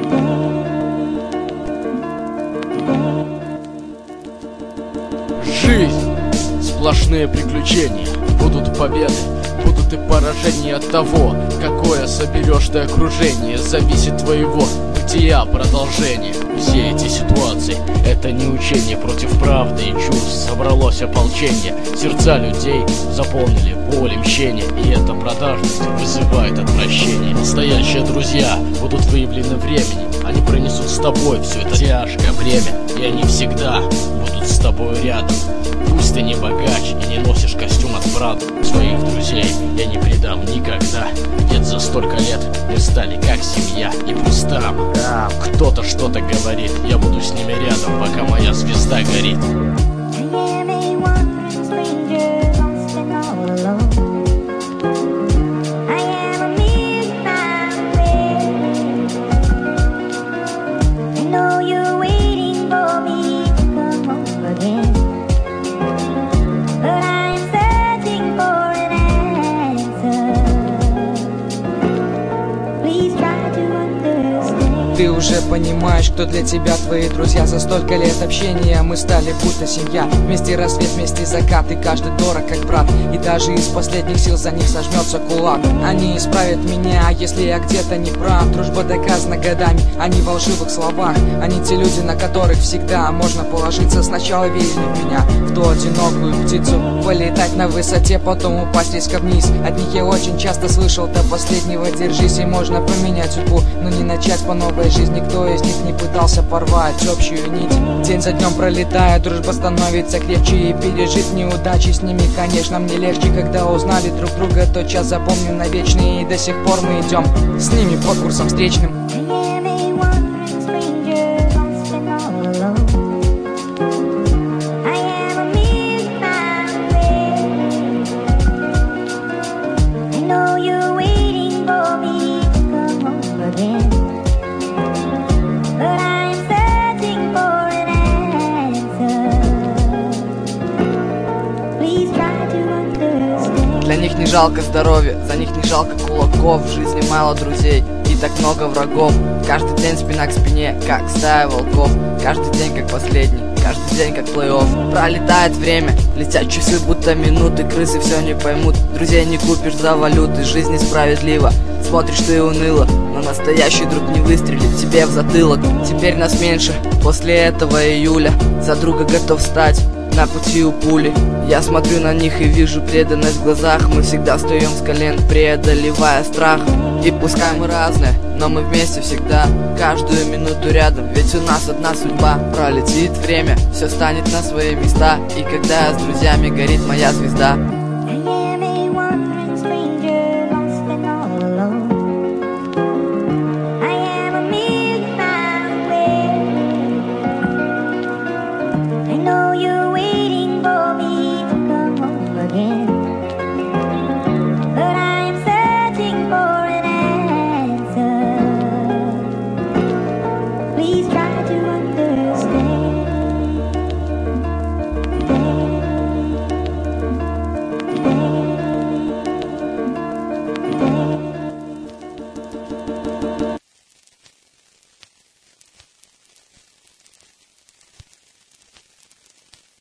Жизнь — сплошные приключения. Будут победы, будут и поражения. От того, какое соберешь ты окружение, зависит твоего бытия продолжение. Все эти ситуации — это не учение против правды и чувств. Собралось ополчение, сердца людей заполнили боль и мщение, и эта продажность вызывает отвращение. Настоящие друзья будут выявлены временем. Они пронесут с тобой все это тяжкое бремя, и они всегда будут с тобой рядом. Пусть ты не богач и не носишь костюм от брата, своих друзей я не предам никогда. Ведь за столько лет мы стали как семья. И пусть там кто-то что-то говорит, я буду с ними рядом, пока моя звезда горит. Ты уже понимаешь, кто для тебя твои друзья. За столько лет общения мы стали будто семья. Вместе рассвет, вместе закат, и каждый дорог как брат. И даже из последних сил за них сожмется кулак. Они исправят меня, если я где-то не прав. Дружба доказана годами, а не в лживых словах. Они те люди, на которых всегда можно положиться. Сначала верили в меня, в ту одинокую птицу. Полетать на высоте, потом упасть резко вниз. От них я очень часто слышал: до последнего держись, и можно поменять судьбу, но не начать по новой жизни. Никто из них не пытался порвать общую нить. День за днем пролетая, дружба становится крепче. И пережить неудачи с ними, конечно, мне легче. Когда узнали друг друга, тот час запомню навечно. И до сих пор мы идем с ними по курсам встречным. Для них не жалко здоровья, за них не жалко кулаков. В жизни мало друзей и так много врагов. Каждый день спина к спине, как стая волков. Каждый день как последний, каждый день как плей-офф. Пролетает время, летят часы будто минуты. Крысы все не поймут, друзей не купишь за валюты. Жизнь несправедлива, смотришь ты уныло, но настоящий друг не выстрелит тебе в затылок. Теперь нас меньше, после этого июля. За друга готов стать на пути у пули. Я смотрю на них и вижу преданность в глазах. Мы всегда встаем с колен, преодолевая страх. И пускай мы разные, но мы вместе всегда, каждую минуту рядом. Ведь у нас одна судьба. Пролетит время, все станет на свои места. И когда с друзьями горит моя звезда.